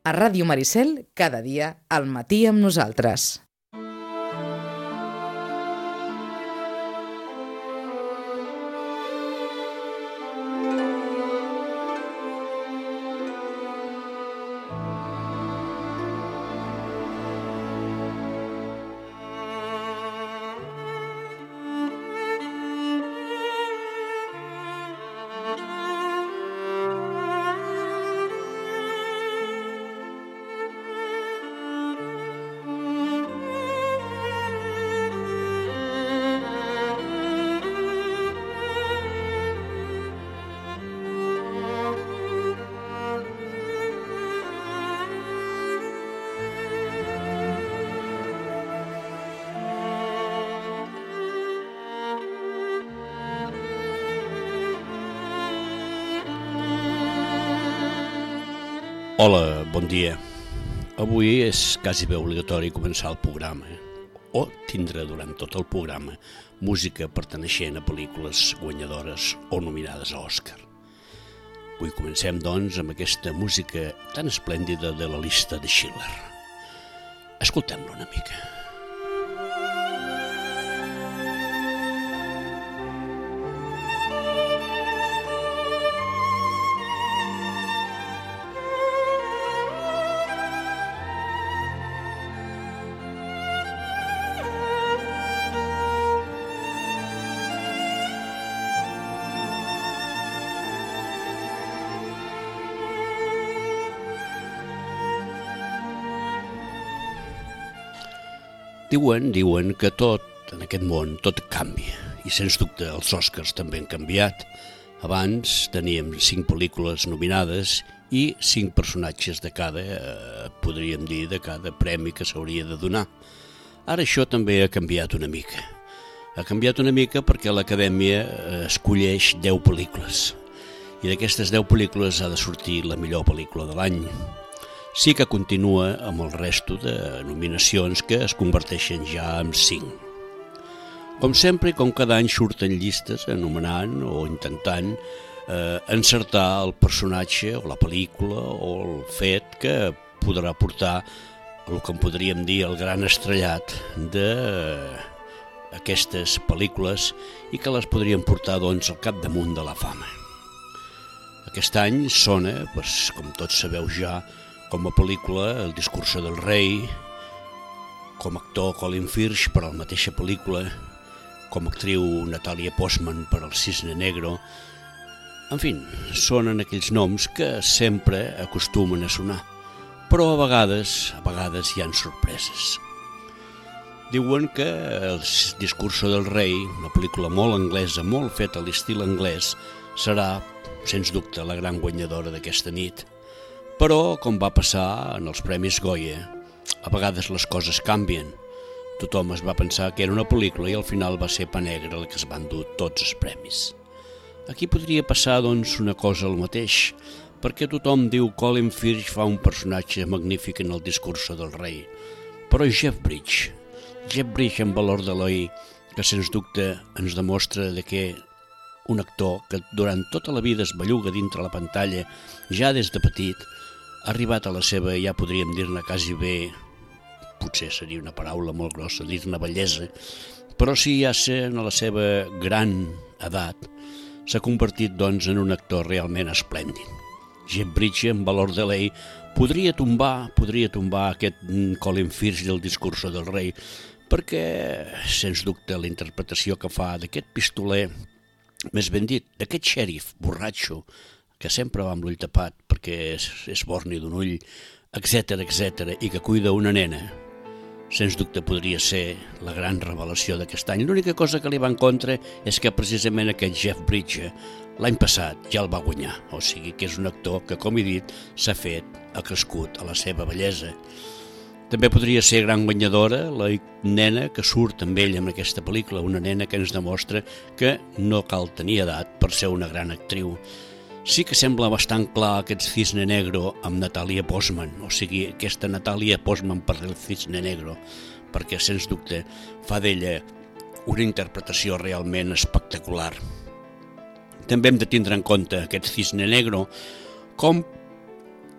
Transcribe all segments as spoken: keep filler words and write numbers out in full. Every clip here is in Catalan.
A Ràdio Maricel, cada dia, al matí amb nosaltres. Hola, bon dia. Avui és quasi bé obligatori començar el programa, eh? o tindre durant tot el programa música perteneixent a pel·lícules guanyadores o nominades a Òscar. Avui comencem, doncs, amb aquesta música tan esplèndida de la llista de Schiller. Escoltem-la una mica. Diuen, diuen que tot, en aquest món, tot canvia. I sens dubte els Oscars també han canviat. Abans teníem cinc pel·lícules nominades i cinc personatges de cada, eh, podríem dir, de cada premi que s'hauria de donar. Ara això també ha canviat una mica. Ha canviat una mica perquè l'Acadèmia escolleix deu pel·lícules. I d'aquestes deu pel·lícules ha de sortir la millor pel·lícula de l'any. Sí que continua amb el resto de nominacions que es converteixen ja en cinc. Com sempre, com cada any surten llistes anomenant o intentant eh, encertar el personatge o la pel·lícula o el fet que podrà portar el que en podríem dir el gran estrellat d'aquestes pel·lícules i que les podrien portar doncs, al capdamunt de la fama. Aquest any sona, doncs, com tots sabeu ja, com a pel·lícula El discurso del rei, com a actor Colin Firth per a la mateixa pel·lícula, com a actriu Natalia Portman per al Cisne Negro. En fi, sonen aquells noms que sempre acostumen a sonar, però a vegades, a vegades hi ha sorpreses. Diuen que El discurso del rei, una pel·lícula molt anglesa, molt feta a l'estil anglès, serà, sens dubte, la gran guanyadora d'aquesta nit. Però, com va passar en els Premis Goya, a vegades les coses canvien. Tothom es va pensar que era una pel·lícula i al final va ser Pa Negre el que es van dur tots els premis. Aquí podria passar, doncs, una cosa al mateix, perquè tothom diu que Colin Firth fa un personatge magnífic en El discurso del rei. Però Jeff Bridges, Jeff Bridges en Valor de l'Eloi, que sens dubte ens demostra de que un actor que durant tota la vida es belluga dintre la pantalla, ja des de petit, ha arribat a la seva, ja podríem dir-ne quasi bé, potser seria una paraula molt grossa, dir-ne bellesa, però si ja sent a la seva gran edat, s'ha convertit doncs en un actor realment esplèndid. Jeff Bridges, en Valor de l'Eloi, podria tombar, podria tombar aquest Colin Firth del discurso del rei, perquè, sens dubte, la interpretació que fa d'aquest pistoler, més ben dit, d'aquest xèrif borratxo, que sempre va amb l'ull tapat perquè és, és borni d'un ull, etcètera, etcètera, i que cuida una nena, sens dubte podria ser la gran revelació d'aquest any. L'única cosa que li va en contra és que precisament aquest Jeff Bridges l'any passat ja el va guanyar, o sigui que és un actor que, com he dit, s'ha fet, ha crescut a la seva bellesa. També podria ser gran guanyadora la nena que surt amb ell en aquesta pel·lícula, una nena que ens demostra que no cal tenir edat per ser una gran actriu. Sí que sembla bastant clar aquest Cisne Negro amb Natalia Portman, o sigui, aquesta Natalia Portman per el Cisne Negro, perquè, sens dubte, fa d'ella una interpretació realment espectacular. També hem de tindre en compte aquest Cisne Negro com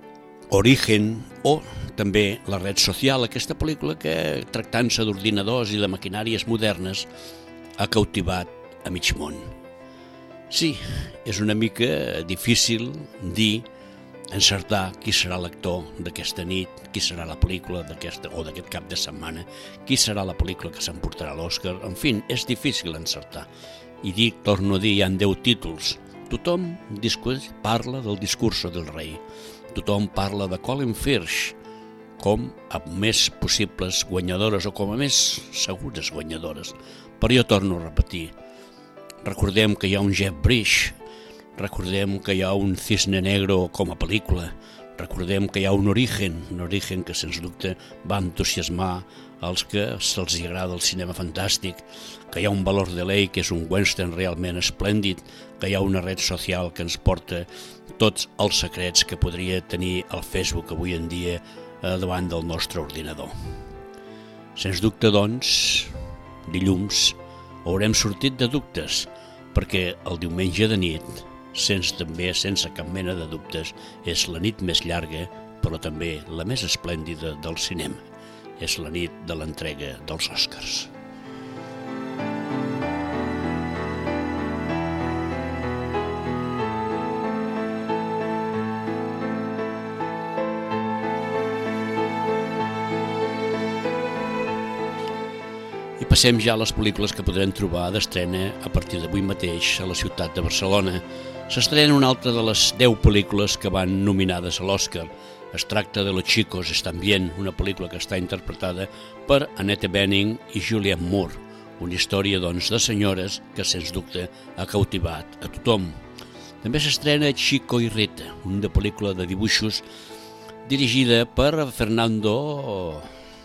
Origen o també La red social, aquesta pel·lícula que, tractant-se d'ordinadors i de maquinàries modernes, ha cautivat a mig món. Sí, és una mica difícil dir, encertar qui serà l'actor d'aquesta nit, qui serà la pel·lícula d'aquesta o d'aquest cap de setmana, qui serà la pel·lícula que s'emportarà l'Oscar. En fi, és difícil encertar. I dic, torno a dir, hi ha deu títols. Tothom parla del Discurso del rei. Tothom parla de Colin Firth com a més possibles guanyadores o com a més segures guanyadores. Però jo torno a repetir. Recordem que hi ha un Jeff Bridges, recordem que hi ha un Cisne Negro com a pel·lícula, recordem que hi ha un Origen, un Origen que sens dubte va entusiasmar als que se'ls agrada el cinema fantàstic, que hi ha un Valor de Ley que és un western realment esplèndid, que hi ha una red social que ens porta tots els secrets que podria tenir el Facebook avui en dia davant del nostre ordinador. Sens dubte, doncs, dilluns haurem sortit de dubtes, perquè el diumenge de nit, sense també sense cap mena de dubtes, és la nit més llarga, però també la més esplèndida del cinema. És la nit de l'entrega dels Oscars. I passem ja a les pel·lícules que podrem trobar d'estrena a partir d'avui mateix a la ciutat de Barcelona. S'estrena una altra de les deu pel·lícules que van nominades a l'Oscar. Es tracta de Los chicos están bien, una pel·lícula que està interpretada per Annette Bening i Julianne Moore, una història doncs, de senyores que sens dubte ha cautivat a tothom. També s'estrena Chico y Rita, una pel·lícula de dibuixos dirigida per Fernando...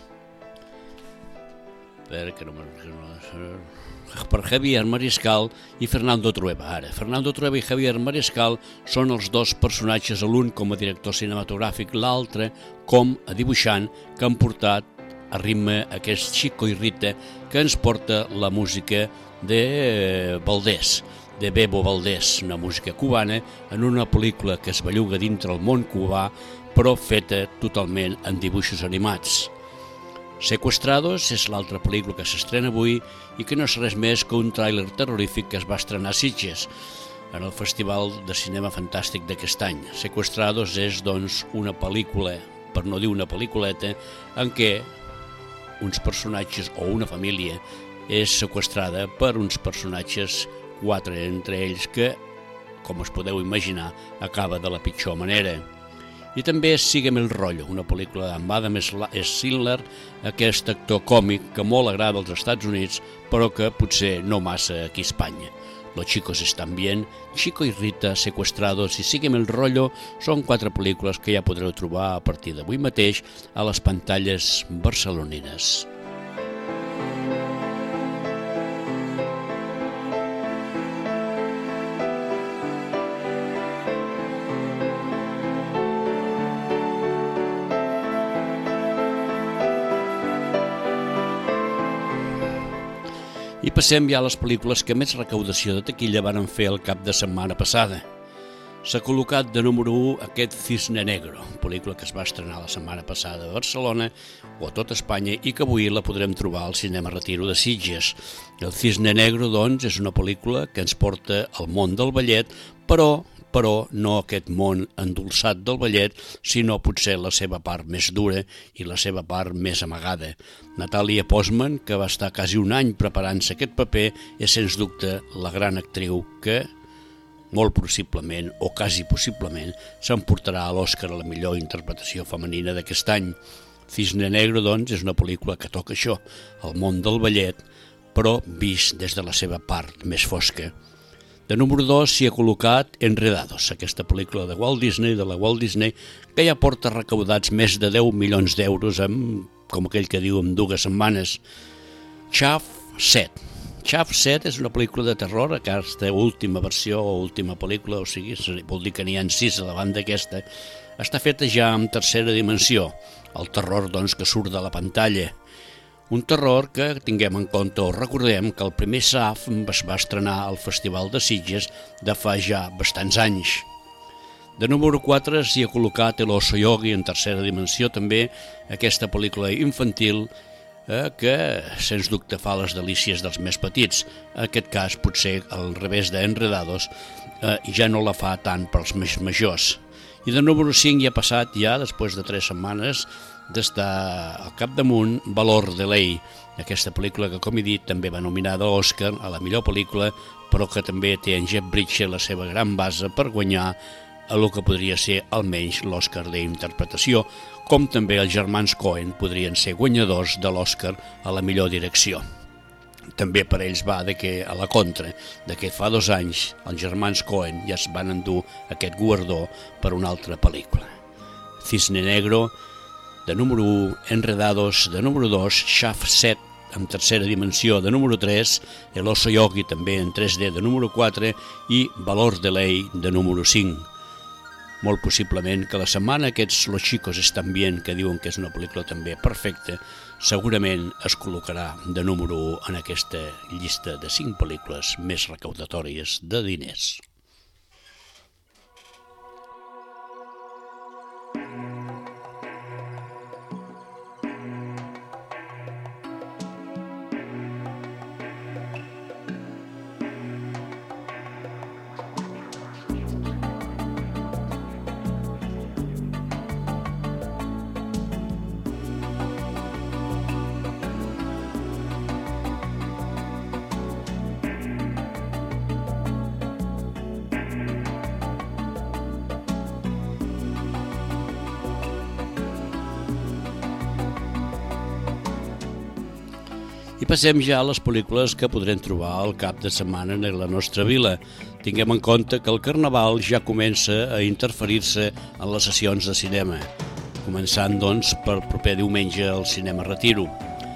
Per, que no, per Javier Mariscal i Fernando Trueba. Ara, Fernando Trueba i Javier Mariscal són els dos personatges, l'un com a director cinematogràfic, l'altre com a dibuixant, que han portat a ritme aquest Chico y Rita, que ens porta la música de Valdés, de Bebo Valdés, una música cubana, en una pel·lícula que es belluga dintre el món cubà, però feta totalment en dibuixos animats. Secuestrados és l'altra pel·lícula que s'estrena avui i que no és res més que un tràiler terrorífic que es va estrenar a Sitges, en el Festival de Cinema Fantàstic d'aquest any. Secuestrados és, doncs, una pel·lícula, per no dir una pel·lículeta, en què uns personatges o una família és seqüestrada per uns personatges, quatre entre ells, que, com us podeu imaginar, acaba de la pitjor manera. I també Sígueme el rollo, una pel·lícula amb Adam Sandler, aquest actor còmic que molt agrada als Estats Units, però que potser no massa aquí a Espanya. Los chicos están bien, Chico y Rita, Secuestrados i Sígueme el rollo són quatre pel·lícules que ja podreu trobar a partir d'avui mateix a les pantalles barcelonines. I passem ja a les pel·lícules que més recaudació de taquilla van fer el cap de setmana passada. S'ha col·locat de número u aquest Cisne Negro, pel·lícula que es va estrenar la setmana passada a Barcelona o a tot Espanya i que avui la podrem trobar al Cinema Retiro de Sitges. El Cisne Negro, doncs, és una pel·lícula que ens porta al món del ballet, però però no aquest món endolçat del ballet, sinó potser la seva part més dura i la seva part més amagada. Natàlia Portman, que va estar quasi un any preparant-se aquest paper, és sens dubte la gran actriu que, molt possiblement, o quasi possiblement, s'emportarà a l'Oscar a la millor interpretació femenina d'aquest any. Cisne Negro, doncs, és una pel·lícula que toca això, el món del ballet, però vist des de la seva part més fosca. De número dos s'hi ha col·locat Enredados, aquesta pel·lícula de Walt Disney, de la Walt Disney, que ja porta recaudats més de deu milions d'euros, amb, com aquell que diu, en dues setmanes. Chav set. Chav set és una pel·lícula de terror, aquesta última versió o última pel·lícula, o sigui, vol dir que n'hi ha sis a davant d'aquesta, està feta ja en tercera dimensió, el terror, doncs, que surt de la pantalla. Un terror que tinguem en compte o recordem que el primer S A F es va estrenar al Festival de Sitges de fa ja bastants anys. De número quatre s'hi ha col·locat El Oso Yogi en tercera dimensió, també aquesta pel·lícula infantil eh, que, sens dubte, fa les delícies dels més petits. En aquest cas, potser al revés d'Enredados, eh, ja no la fa tant pels més majors. I de número cinc hi ha passat ja, després de tres setmanes, d'estar al capdamunt Valor de Ley, aquesta pel·lícula que, com he dit, també va nominada a l'Oscar a la millor pel·lícula, però que també té en Jeff Bridges la seva gran base per guanyar a el que podria ser almenys l'Oscar d'interpretació, com també els germans Coen podrien ser guanyadors de l'Oscar a la millor direcció. També per ells va de que, a la contra, de que fa dos anys els germans Coen ja es van endur aquest guardó per una altra pel·lícula. Cisne Negro, de número u, Enredados, de número dos, Shaft set, en tercera dimensió, de número tres, El Oso Yogi, també en tres D, de número quatre, i Valor de Ley, de número cinc. Molt possiblement que la setmana aquests Los Chicos Están Bien, que diuen que és una pel·lícula també perfecta, segurament es col·locarà de número u en aquesta llista de cinc pel·lícules més recaudatòries de diners. I passem ja a les pel·lícules que podrem trobar al cap de setmana en la nostra vila. Tinguem en compte que el Carnaval ja comença a interferir-se en les sessions de cinema, començant doncs per proper diumenge al Cinema Retiro.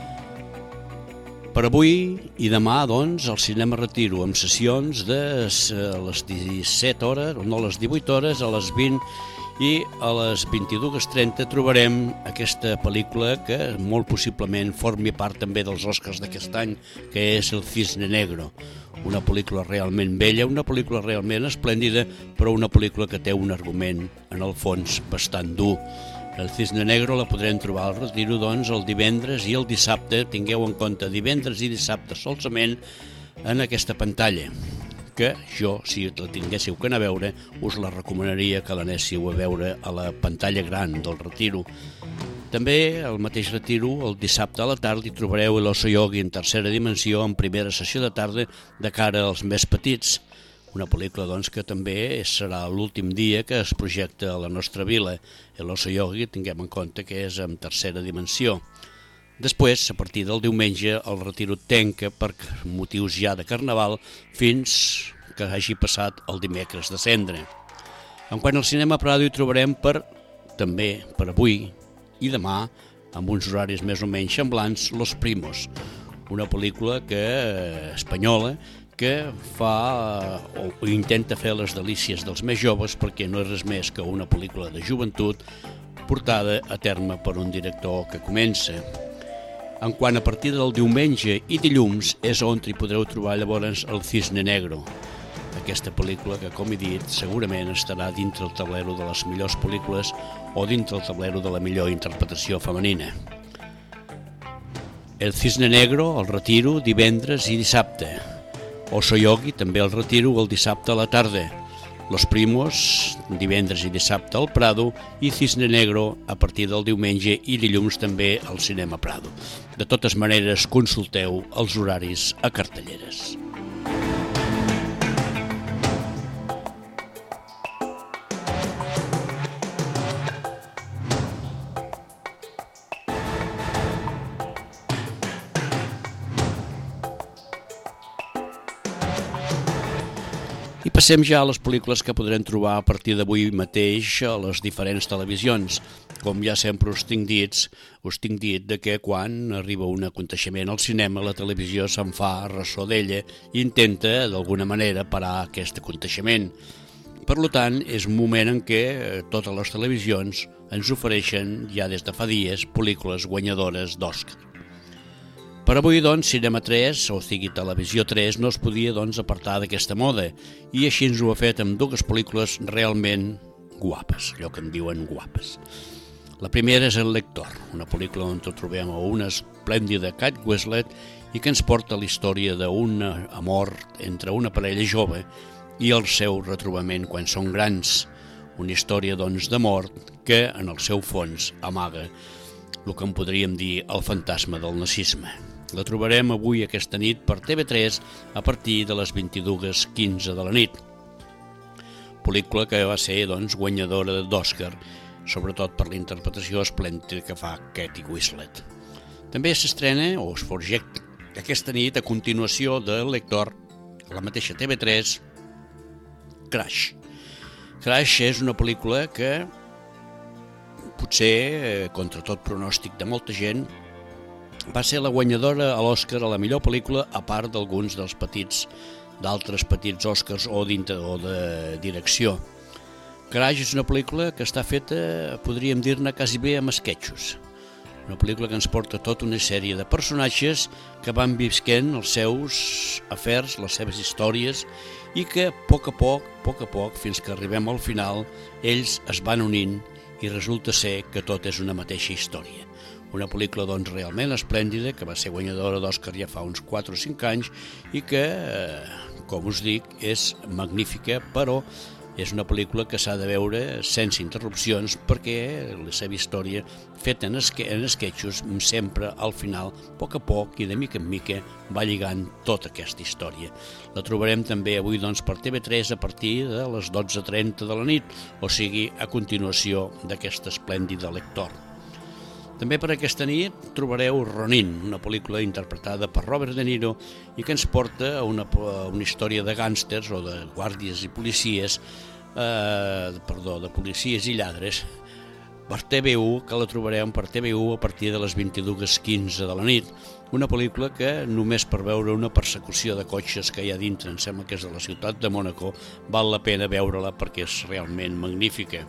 Per avui i demà doncs al Cinema Retiro amb sessions de les disset hores, no a les divuit hores, a les vint i a les vint-i-dues trenta trobarem aquesta pel·lícula que molt possiblement formi part també dels Oscars d'aquest any, que és El Cisne Negro. Una pel·lícula realment bella, una pel·lícula realment esplèndida, però una pel·lícula que té un argument, en el fons, bastant dur. El Cisne Negro la podrem trobar al Retiro doncs el divendres i el dissabte, tingueu en compte divendres i dissabte solament en aquesta pantalla, que jo, si la tinguéssiu que anar a veure, us la recomanaria que l'anéssiu a veure a la pantalla gran del Retiro. També al mateix Retiro, el dissabte a la tarda, hi trobareu El Oso Yogi en tercera dimensió en primera sessió de tarda de cara als més petits. Una pel·lícula doncs, que també serà l'últim dia que es projecta a la nostra vila. El Oso Yogi, tinguem en compte que és en tercera dimensió. Després, a partir del diumenge, el Retiro tanca per motius ja de Carnaval fins que hagi passat el dimecres de Cendre. En quant al Cinema Prado hi trobarem per, també per avui i demà, amb uns horaris més o menys semblants, Los Primos, una pel·lícula que, espanyola que fa o intenta fer les delícies dels més joves perquè no és res més que una pel·lícula de joventut portada a terme per un director que comença. En quant a partir del diumenge i dilluns és on hi podreu trobar llavors El Cisne Negro, aquesta pel·lícula que, com he dit, segurament estarà dintre el tablero de les millors pel·lícules o dintre el tablero de la millor interpretació femenina. El Cisne Negro, el Retiro, divendres i dissabte. Oso Yogi, també el Retiro, el dissabte a la tarda. Los Primos, divendres i dissabte al Prado, i Cisne Negro a partir del diumenge i dilluns també al Cinema Prado. De totes maneres, consulteu els horaris a cartelleres. I passem ja a les pel·lícules que podrem trobar a partir d'avui mateix a les diferents televisions. Com ja sempre us tinc dit, us tinc dit de que quan arriba un aconteixement al cinema, la televisió se'n fa ressò d'ella i intenta, d'alguna manera, parar aquest aconteixement. Per tant, és un moment en què totes les televisions ens ofereixen, ja des de fa dies, pel·lícules guanyadores d'Oscar. Per avui, doncs, Cinema tres, o sigui Televisió tres, no es podia doncs, apartar d'aquesta moda, i així ens ho ha fet amb dues pel·lícules realment guapes, allò que en diuen guapes. La primera és El lector, una pel·lícula on trobem a una esplèndida Kate Winslet i que ens porta a la història d'un amor entre una parella jove i el seu retrobament quan són grans. Una història, doncs, d'amor que, en el seu fons, amaga el que en podríem dir el fantasma del nazisme. La trobarem avui aquesta nit per T V tres a partir de les vint-i-dues quinze de la nit. Pel·lícula que va ser, doncs, guanyadora d'Oscar, sobretot per la interpretació esplèndida que fa Kate Winslet. També s'estrena, o es projecta, aquesta nit a continuació del lector, a la mateixa T V tres, Crash. Crash és una pel·lícula que potser, contra tot pronòstic de molta gent, va ser la guanyadora a l'Oscar a la millor pel·lícula, a part d'alguns dels petits, d'altres petits Oscars o, o de direcció. Crash és una pel·lícula que està feta, podríem dir-ne, quasi bé amb esquetxos. Una pel·lícula que ens porta tota una sèrie de personatges que van visquent els seus afers, les seves històries, i que a poc a poc, a poc a poc, fins que arribem al final, ells es van unint i resulta ser que tot és una mateixa història. Una pel·lícula, doncs, realment esplèndida, que va ser guanyadora d'Oscar ja fa uns quatre o cinc anys i que, com us dic, és magnífica, però és una pel·lícula que s'ha de veure sense interrupcions perquè la seva història, feta en, esque en esquetxos, sempre al final, a poc a poc i de mica en mica, va lligant tota aquesta història. La trobarem també avui, doncs, per T V tres a partir de les dotze trenta de la nit, o sigui, a continuació d'aquesta esplèndida lector. També per aquesta nit trobareu Ronin, una pel·lícula interpretada per Robert De Niro i que ens porta a una, a una història de gàngsters o de guàrdies i policies, eh, perdó, de policies i lladres, per T V u, que la trobarem per T V u a partir de les vint-i-dues quinze de la nit. Una pel·lícula que només per veure una persecució de cotxes que hi ha dintre, em sembla que és de la ciutat de Mònaco, val la pena veure-la perquè és realment magnífica.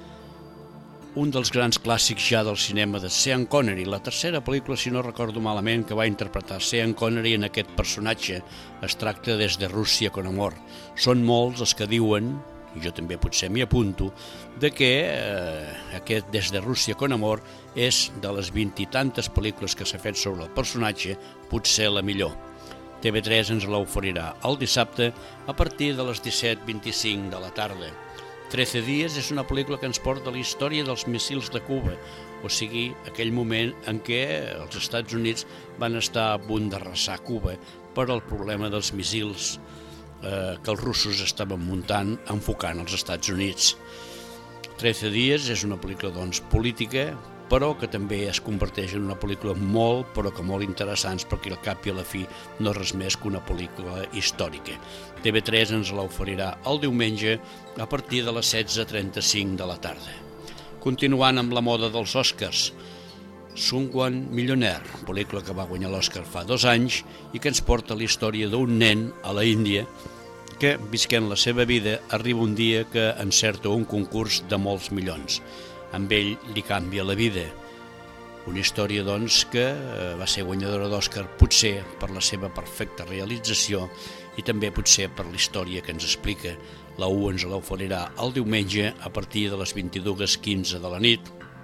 Un dels grans clàssics ja del cinema de Sean Connery, la tercera pel·lícula, si no recordo malament, que va interpretar Sean Connery en aquest personatge. Es tracta Des de Rússia con amor. Són molts els que diuen, i jo també potser m'hi apunto, de que eh, aquest Des de Rússia con amor és de les vint i tantes pel·lícules que s'ha fet sobre el personatge, potser la millor. T V tres ens l'oferirà el dissabte a partir de les disset vint-i-cinc de la tarda. trece dies és una pel·lícula que ens porta a la història dels míssils de Cuba, o sigui, aquell moment en què els Estats Units van estar a punt d'arrasar Cuba per al problema dels míssils eh, que els russos estaven muntant, enfocant als Estats Units. trece dies és una pel·lícula, doncs, política, però que també es converteix en una pel·lícula molt, però que molt interessant, perquè al cap i a la fi no és res més que una pel·lícula històrica. T V tres ens l'oferirà el diumenge a partir de les setze trenta-cinc de la tarda. Continuant amb la moda dels Oscars, Slumdog Millionaire, pel·lícula que va guanyar l'Oscar fa dos anys i que ens porta la història d'un nen a la Índia que, visquent la seva vida, arriba un dia que encerta un concurs de molts milions. Amb ell li canvia la vida. Una història, doncs, que va ser guanyadora d'Oscar potser per la seva perfecta realització i també potser per la història que ens explica. La u ens l'oferirà el diumenge a partir de les vint-i-dues quinze de la nit.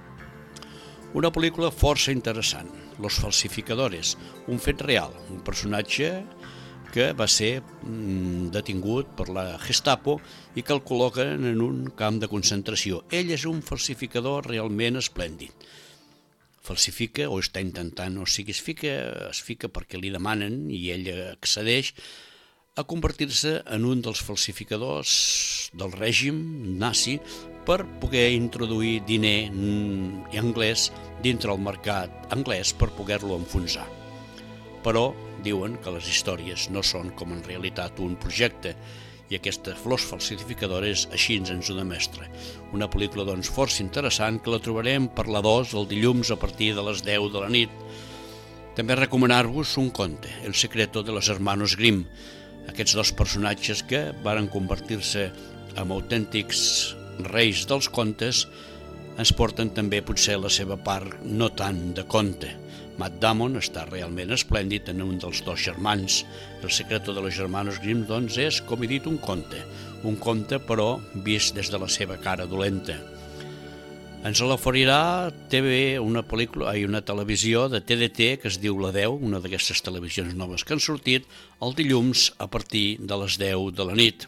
Una pel·lícula força interessant, Los Falsificadores, un fet real, un personatge que va ser detingut per la Gestapo i que el col·loquen en un camp de concentració. Ell és un falsificador realment esplèndid. Falsifica o està intentant, o sigui, es fica, es fica perquè li demanen i ell accedeix a convertir-se en un dels falsificadors del règim nazi per poder introduir diner anglès dintre el mercat anglès per poder-lo enfonsar. Però diuen que les històries no són com en realitat un projecte i aquesta Los Falsificadores així ens ho demostra. Una pel·lícula, doncs, força interessant que la trobarem per la dos el dilluns a partir de les deu de la nit. També recomanar-vos un conte, El secreto de los hermanos Grimm. Aquests dos personatges que varen convertir-se en autèntics reis dels contes ens porten també potser la seva part no tant de conte, Matt Damon està realment esplèndid en un dels dos germans. El secreto de los hermanos Grimm, doncs, és, com he dit, un conte. Un conte, però, vist des de la seva cara dolenta. Ens l'oferirà T V, una pel·lícula, ai, una televisió de T D T que es diu La deu, una d'aquestes televisions noves que han sortit, el dilluns a partir de les deu de la nit.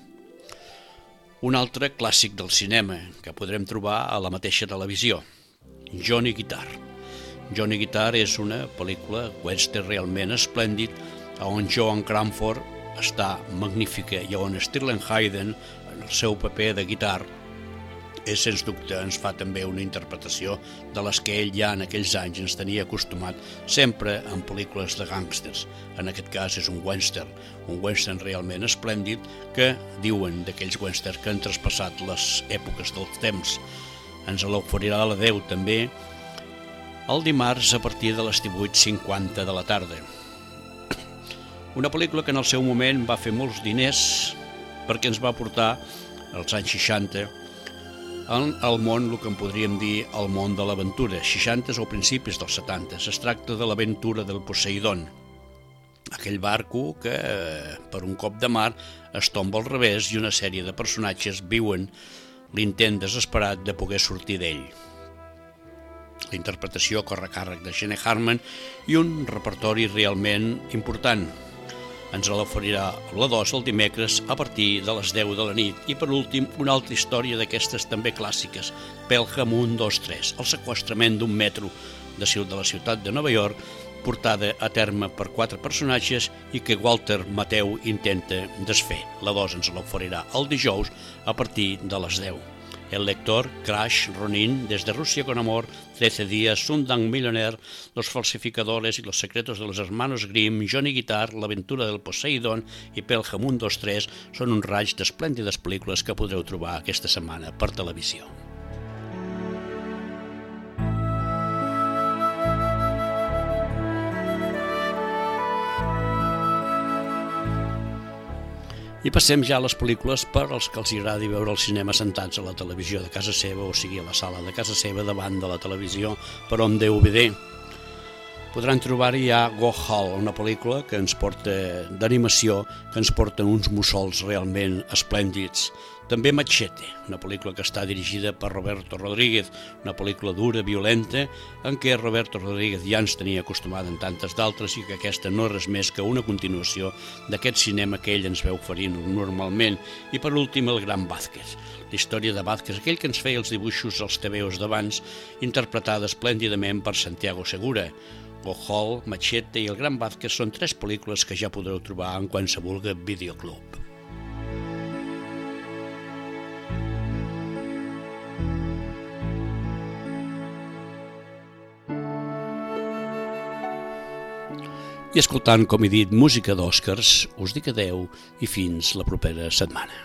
Un altre clàssic del cinema que podrem trobar a la mateixa televisió, Johnny Guitar. Johnny Guitar és una pel·lícula western realment esplèndid, on Joan Crawford està magnífica i on Sterling Hayden, en el seu paper de guitar, és, sens dubte, ens fa també una interpretació de les que ell ja en aquells anys ens tenia acostumat sempre en pel·lícules de gàngsters. En aquest cas és un western, un western realment esplèndid que diuen d'aquells westerns que han traspassat les èpoques dels temps. Ens l'oferirà a la deu també el dimarts a partir de les divuit cinquanta de la tarda. Una pel·lícula que en el seu moment va fer molts diners perquè ens va portar als anys seixanta al món, el que en podríem dir el món de l'aventura, seixanta o principis dels setanta. Es tracta de l'aventura del Poseidon, aquell barco que per un cop de mar es tomba al revés i una sèrie de personatges viuen l'intent desesperat de poder sortir d'ell. La interpretació corre a càrrec de Gene Hackman i un repertori realment important. Ens l'oferirà la dos el dimecres a partir de les deu de la nit. I per últim, una altra història d'aquestes també clàssiques, Pelham un, dos, tres, el seqüestrament d'un metro de la ciutat de Nova York, portada a terme per quatre personatges i que Walter Matthau intenta desfer. La dos ens l'oferirà el dijous a partir de les deu. El lector, Crash, Ronin, Desde Rusia con amor, trece días, Sundance Millionaire, Los falsificadores y los secretos de los hermanos Grimm, Johnny Guitar, L'aventura del Poseidon i Pelham un, dos, tres són un raig d'esplèndides pel·lícules que podreu trobar aquesta setmana per televisió. I passem ja a les pel·lícules per als que els agradi veure el cinema sentats a la televisió de casa seva, o sigui a la sala de casa seva davant de la televisió per on D V D. Podran trobar-hi ja Go Hall, una pel·lícula que ens porta d'animació, que ens porta uns mussols realment esplèndids. També Machete, una pel·lícula que està dirigida per Roberto Rodríguez, una pel·lícula dura, violenta, en què Roberto Rodríguez ja ens tenia acostumat en tantes d'altres i que aquesta no és res més que una continuació d'aquest cinema que ell ens veu oferint normalment. I per últim, el Gran Vázquez, la història de Vázquez, aquell que ens feia els dibuixos als tebeos d'abans, interpretada esplèndidament per Santiago Segura. Go Hall, Machete i el Gran Vázquez són tres pel·lícules que ja podreu trobar en qualsevol videoclub. I escoltant, com he dit, música d'Oscars, us dic adeu i fins la propera setmana.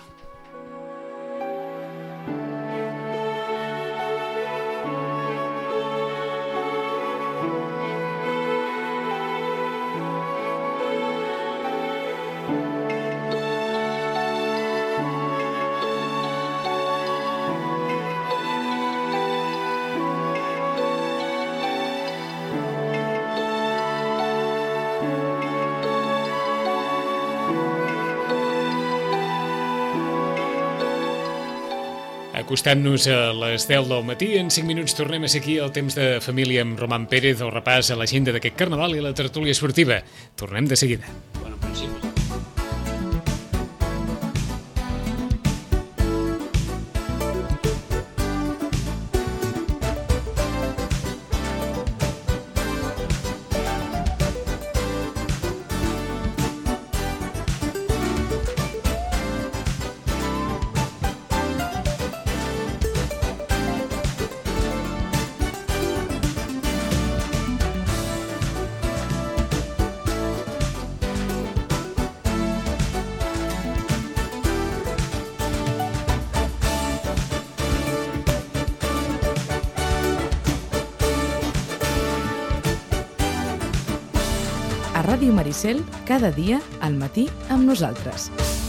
Acostant-nos a les deu del matí, en cinc minuts tornem a ser aquí al temps de família amb Roman Pérez, el repàs a l'agenda d'aquest carnaval i la tertúlia esportiva. Tornem de seguida. Bueno, en principi... A Ràdio Maricel, cada dia al matí amb nosaltres.